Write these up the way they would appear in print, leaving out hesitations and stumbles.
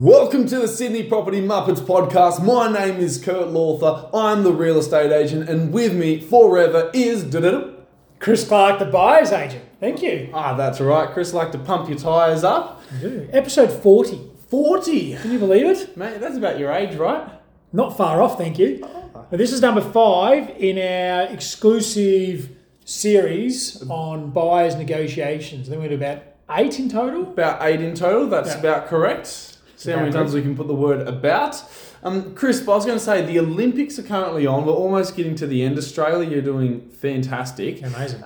Welcome to the Sydney Property Muppets podcast. My name is Kurt Lawther. I'm the real estate agent, and with me forever is Chris Clark, the buyer's agent. Thank you. That's right. Chris, like to pump your tyres up. I do. Episode 40. 40. Can you believe it? Mate, that's about your age, right? Not far off, thank you. Now, this is number 5 in our exclusive series on buyers negotiations. I think we do about 8 in total. About 8 in total. That's about correct. See how many times we can put the word about. Chris, I was going to say, the Olympics are currently on. We're almost getting to the end. Australia, you're doing fantastic. Amazing.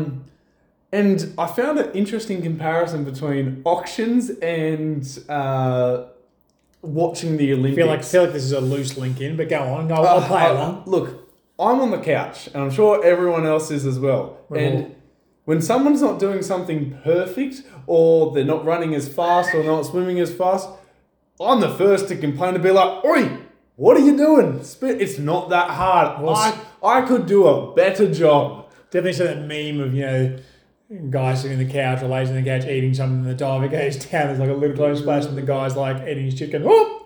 And I found an interesting comparison between auctions and watching the Olympics. I feel like this is a loose link in, but go on. I'll play along. Look, I'm on the couch, and I'm sure everyone else is as well. When someone's not doing something perfect, or they're not running as fast, or not swimming as fast, I'm the first to complain, to be like, "Oi, what are you doing? It's not that hard. I could do a better job." Definitely saw that meme of, guys sitting on the couch or ladies on the couch eating something, and the diver goes down, there's like a little tiny splash, and the guy's like eating his chicken. Whoop!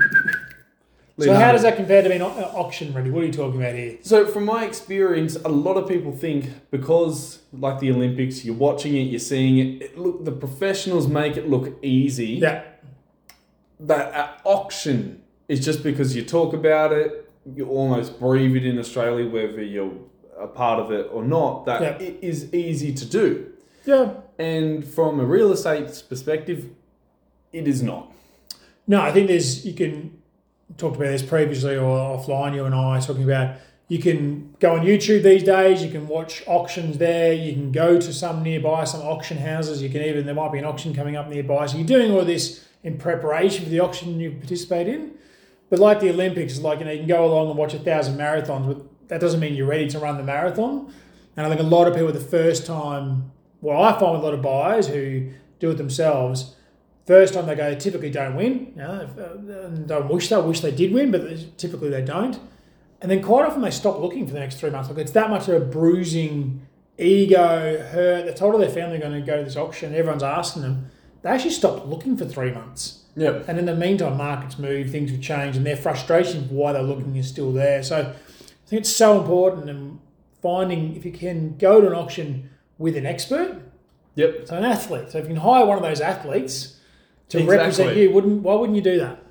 So how does that compare to being auction ready? What are you talking about here? So from my experience, a lot of people think because, like the Olympics, you're watching it, you're seeing it, look, the professionals make it look easy. Yeah. That at auction is just because you talk about it, you almost breathe it in Australia, whether you're a part of it or not, that it is easy to do. Yeah. And from a real estate perspective, it is not. No, I think you can talk about this previously or offline, you and I talking about, you can go on YouTube these days, you can watch auctions there, you can go to some nearby, some auction houses, there might be an auction coming up nearby. So you're doing all this in preparation for the auction you participate in. But like the Olympics, you can go along and watch 1,000 marathons, but that doesn't mean you're ready to run the marathon. And I think a lot of people the first time, I find with a lot of buyers who do it themselves, first time they go, they typically don't win. Don't wish they did win, but typically they don't. And then quite often they stop looking for the next 3 months. Like, it's that much of a bruising ego, hurt. They told all their family they're going to go to this auction. Everyone's asking them. They actually stopped looking for 3 months. Yep. And in the meantime, markets move, things have changed, and their frustration for why they're looking is still there. So I think it's so important, and finding if you can go to an auction with an expert. Yep. So an athlete. So if you can hire one of those athletes to represent you, why wouldn't you do that?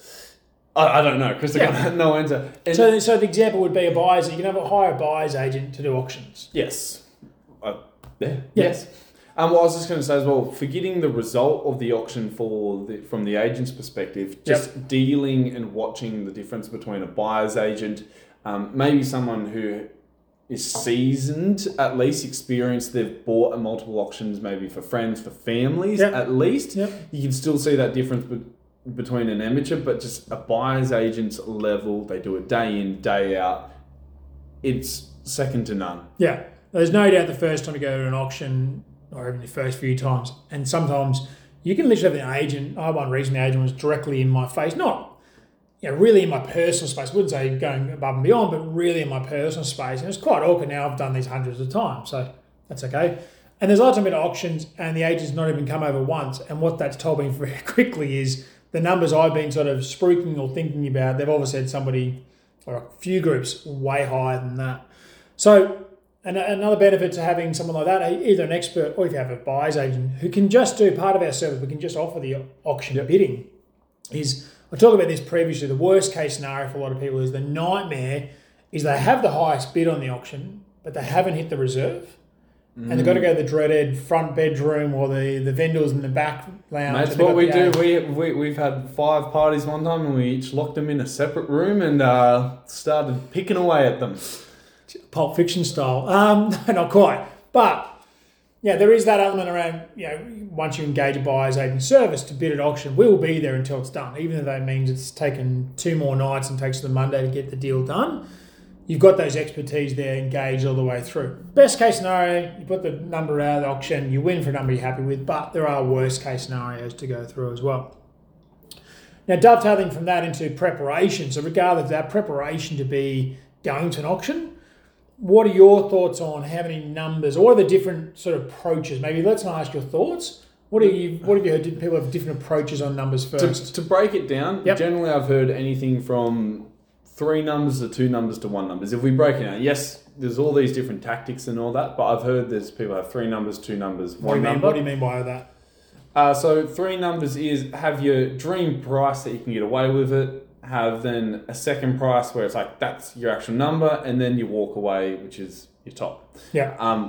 I don't know, because I got no answer. So the example would be a buyer's. You can hire a buyer's agent to do auctions. Yes. Yes. I was just going to say as well, forgetting the result of the auction from the agent's perspective, just dealing and watching the difference between a buyer's agent, maybe someone who is seasoned, at least experienced, they've bought multiple auctions, maybe for friends, for families, at least. Yep. You can still see that difference between an amateur, but just a buyer's agent's level, they do it day in, day out. It's second to none. Yeah. There's no doubt the first time you go to an auction, or even the first few times, and sometimes you can literally have an agent. I had one recently, the agent was directly in my face, not really in my personal space. I wouldn't say going above and beyond, but really in my personal space. And it's quite awkward now. I've done these hundreds of times, so that's okay. And there's a lot of time at auctions, and the agent's not even come over once. And what that's told me very quickly is the numbers I've been sort of spruiking or thinking about, they've obviously had somebody or a few groups way higher than that. So, and another benefit to having someone like that, either an expert or if you have a buyer's agent who can just do part of our service, we can just offer the auction bidding, is, I talked about this previously, the worst case scenario for a lot of people is the nightmare is they have the highest bid on the auction, but they haven't hit the reserve. And they've got to go to the dreaded front bedroom or the vendors in the back lounge. That's what we do. We've had 5 parties one time, and we each locked them in a separate room and started picking away at them. Pulp Fiction style. Not quite. But, there is that element around, once you engage a buyer's agent service to bid at auction, we will be there until it's done. Even if that means it's taken 2 more nights and takes to the Monday to get the deal done, you've got those expertise there engaged all the way through. Best case scenario, you put the number out of the auction, you win for a number you're happy with, but there are worst case scenarios to go through as well. Now, dovetailing from that into preparation, so regardless of that preparation to be going to an auction, what are your thoughts on how many numbers, or what are the different sort of approaches? Maybe let's not ask your thoughts. What have you heard? Did people have different approaches on numbers first? To break it down, Yep. generally I've heard anything from 3 numbers to 2 numbers to 1 numbers. If we break it out, yes, there's all these different tactics and all that, but I've heard there's people have 3 numbers, 2 numbers, 1 number. What do you mean by that? So 3 numbers is have your dream price that you can get away with it, have then a second price where it's like that's your actual number, and then you walk away, which is your top. Yeah.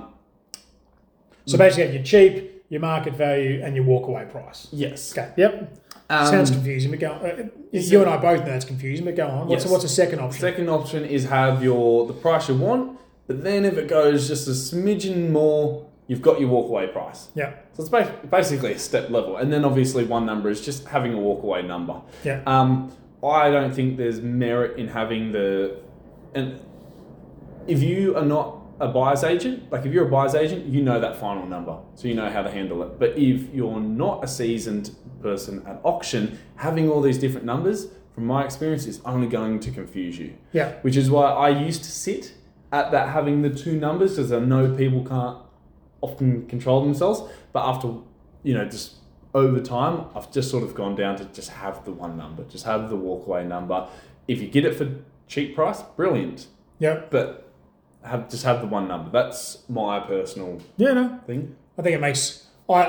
So basically, have your cheap, your market value, and your walk away price. Yes. Okay. Yep. Sounds confusing, but go on. You and I both know it's confusing, but go on. What's the second option? Second option is have the price you want, but then if it goes just a smidgen more, you've got your walk away price. Yeah. So it's basically a step level, and then obviously 1 number is just having a walk away number. Yeah. I don't think there's merit in having and if you are not a buyer's agent, like if you're a buyer's agent, you know that final number, so you know how to handle it. But if you're not a seasoned person at auction, having all these different numbers, from my experience, is only going to confuse you. Yeah. Which is why I used to sit at that having the 2 numbers, because I know people can't often control themselves. But after, just over time, I've just sort of gone down to just have the 1 number, just have the walkaway number. If you get it for cheap price, brilliant. Yep. But just have the 1 number. That's my personal thing. I think it makes.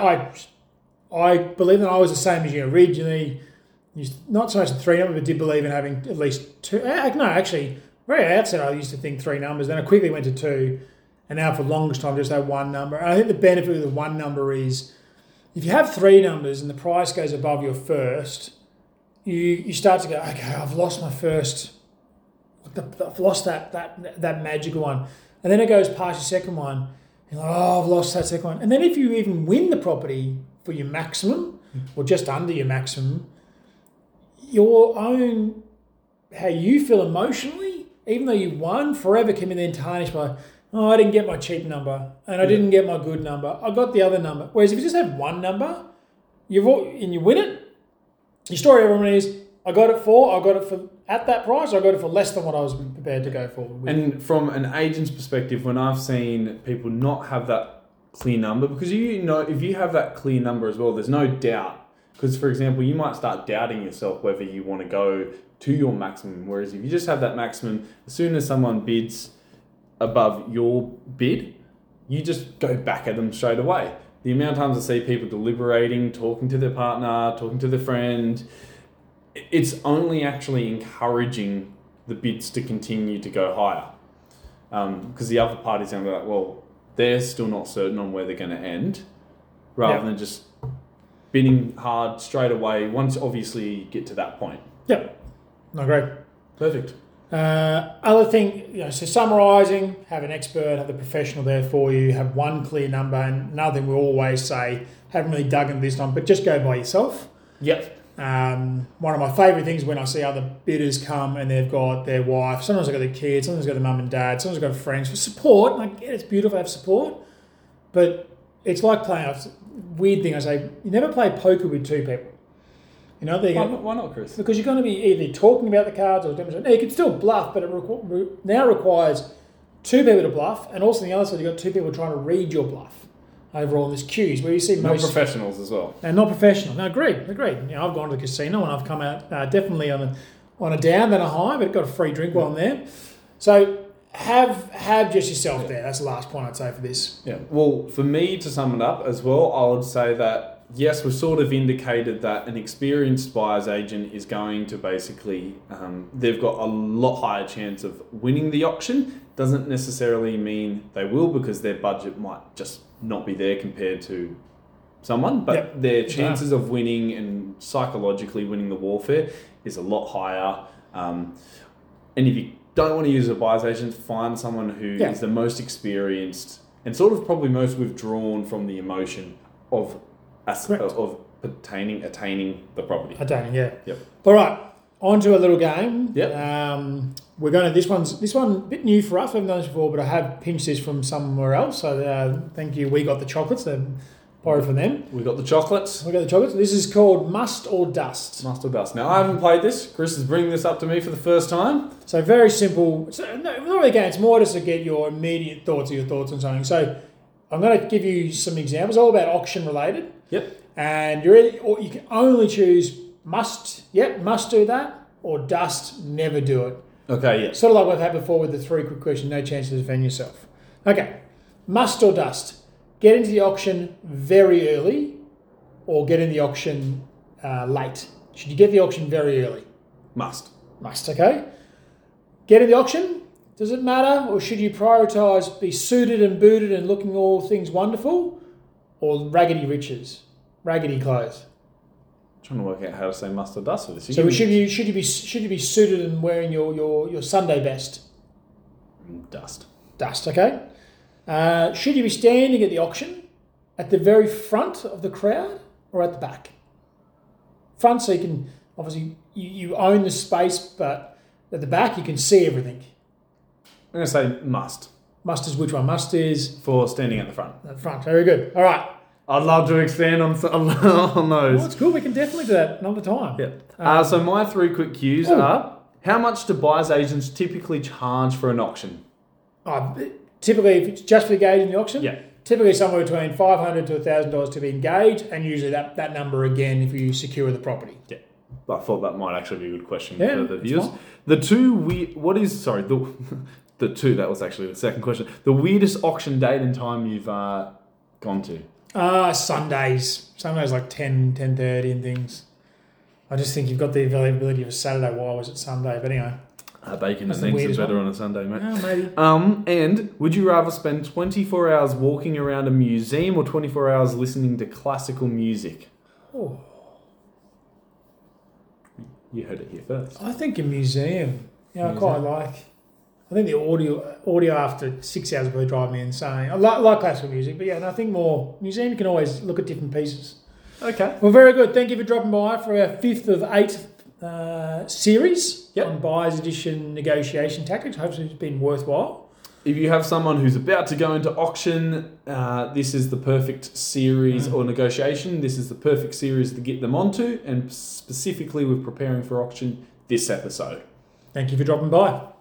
I believe that I was the same as you originally. Used not so much the 3 number, but did believe in having at least 2. No, actually, very outset I used to think 3 numbers. Then I quickly went to 2, and now for the longest time just have 1 number. And I think the benefit of the 1 number is if you have 3 numbers and the price goes above your first, you start to go, okay, I've lost my first. I've lost that magical one, and then it goes past your second one. You're like, oh, I've lost that second one, and then if you even win the property for your maximum or just under your maximum, your own how you feel emotionally, even though you won, forever can be then tarnished by, oh, I didn't get my cheap number and I didn't get my good number. I got the other number. Whereas if you just have 1 number, and you win it, your story everyone is, I got it for at that price, I got it for less than what I was prepared to go for. And from an agent's perspective, when I've seen people not have that clear number, because if you have that clear number as well, there's no doubt. Because, for example, you might start doubting yourself whether you want to go to your maximum. Whereas if you just have that maximum, as soon as someone bids above your bid, you just go back at them straight away. The amount of times I see people deliberating, talking to their partner, talking to their friend, it's only actually encouraging the bids to continue to go higher. Because the other party's going to be like, well, they're still not certain on where they're going to end, rather than just bidding hard straight away once obviously you get to that point. Yep. No, great. Perfect. Other thing, so summarising, have an expert, have the professional there for you, have 1 clear number, and another thing we always say, haven't really dug into this time, but just go by yourself. Yep. One of my favourite things when I see other bidders come and they've got their wife, sometimes they've got their kids, sometimes they've got their mum and dad, sometimes they've got friends for support. And I get it's beautiful to have support, but it's like playing a weird thing. I say, you never play poker with 2 people. Why not, Chris? Because you're going to be either talking about the cards or demonstrating. Now, you can still bluff, but it now requires 2 people to bluff, and also on the other side, you've got 2 people trying to read your bluff overall in this cues, where you see most... Not professionals as well. And not professional. No, agreed. I've gone to the casino and I've come out definitely on a down than a high, but got a free drink while I'm there. So have just yourself there. That's the last point I'd say for this. Yeah. Well, for me, to sum it up as well, I would say that yes, we've sort of indicated that an experienced buyer's agent is going to basically, they've got a lot higher chance of winning the auction. Doesn't necessarily mean they will, because their budget might just not be there compared to someone, but their chances of winning and psychologically winning the warfare is a lot higher. And if you don't want to use a buyer's agent, find someone who is the most experienced and sort of probably most withdrawn from the emotion of attaining the property. Attaining, yeah. Yep. All right, on to a little game. Yep. We're going to this one a bit new for us. We haven't done this before, but I have pinched this from somewhere else. So thank you. We got the chocolates. They're borrowed from them. We got the chocolates. This is called Must or Dust. Must or Dust. Now I haven't played this. Chris is bringing this up to me for the first time. So very simple. So, not really a game. It's more just to get your immediate thoughts on something. So I'm going to give you some examples, all about auction related. Yep. And or you can only choose must do that, or dust, never do it. Okay, yeah. Sort of like we've had before with the 3 quick questions, no chance to defend yourself. Okay, must or dust? Get into the auction very early or get in the auction late? Should you get the auction very early? Must. Must, okay. Get in the auction, does it matter? Or should you prioritise be suited and booted and looking all things wonderful, or raggedy riches, raggedy clothes? Trying to work out how to say must or dust for this. So should you be suited and wearing your Sunday best? Dust. Dust, okay. Should you be standing at the auction at the very front of the crowd or at the back? Front, so you can obviously you own the space, but at the back you can see everything. I'm going to say must. Must is which one? Must is For standing at the front. at the front. Very good. All right. I'd love to expand on those. Well, that's cool. We can definitely do that another time. Yeah. So my 3 quick cues are: how much do buyers agents typically charge for an auction? Typically, if it's just for the gauge in the auction, Yeah. typically somewhere between $500 to $1,000 to be engaged, and usually that number again if you secure the property. Yeah. I thought that might actually be a good question Yeah, for the it's viewers. fine. The two, that was actually the second question. The weirdest auction date and time you've gone to? Sundays. Sundays like 10, 10:30 and things. I just think you've got the availability of a Saturday. Why was it Sunday? But anyway. Bacon That's and the eggs weirdest are better one. on a Sunday, mate. Oh, maybe. And would you rather spend 24 hours walking around a museum or 24 hours listening to classical music? Oh, You heard it here first. I think a museum. Yeah, I quite like. I think the audio after 6 hours will drive me insane. I like classical music, but yeah, and I think more museum. You can always look at different pieces. Okay. Well, very good. Thank you for dropping by for our 5th of 8 series on Buyer's Edition negotiation tactics. Hopefully, it's been worthwhile. If you have someone who's about to go into auction, this is the perfect series or negotiation. This is the perfect series to get them onto, and specifically with preparing for auction this episode. Thank you for dropping by.